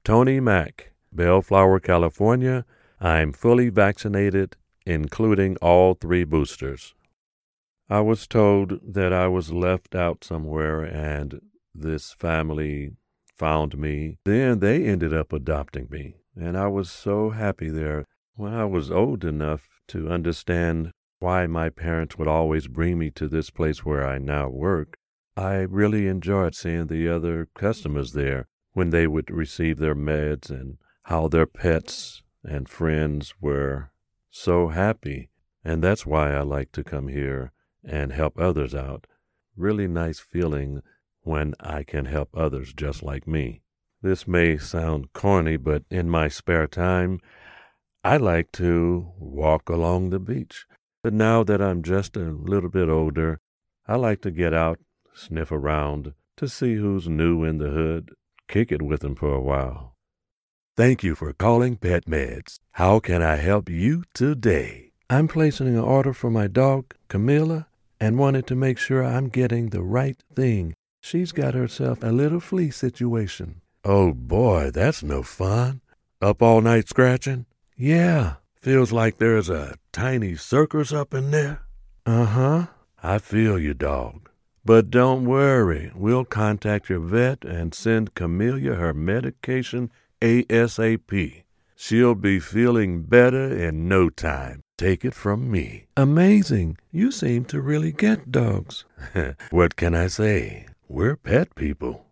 Tony Mack, Bellflower, California. I'm fully vaccinated, including all 3 boosters. I was told that I was left out somewhere, and this family found me. Then they ended up adopting me, and I was so happy there. When I was old enough to understand why my parents would always bring me to this place where I now work, I really enjoyed seeing the other customers there when they would receive their meds and how their pets and friends were so happy. And that's why I like to come here and help others out. Really nice feeling when I can help others just like me. This may sound corny, but in my spare time, I like to walk along the beach. But now that I'm just a little bit older, I like to get out, sniff around, to see who's new in the hood, kick it with them for a while. Thank you for calling PetMeds. How can I help you today? I'm placing an order for my dog, Camilla, and wanted to make sure I'm getting the right thing. She's got herself a little flea situation. Oh boy, that's no fun. Up all night scratching? Yeah, feels like there's a tiny circus up in there. Uh-huh. I feel you, dog. But don't worry, we'll contact your vet and send Camellia her medication ASAP. She'll be feeling better in no time. Take it from me. Amazing. You seem to really get dogs. What can I say? We're pet people.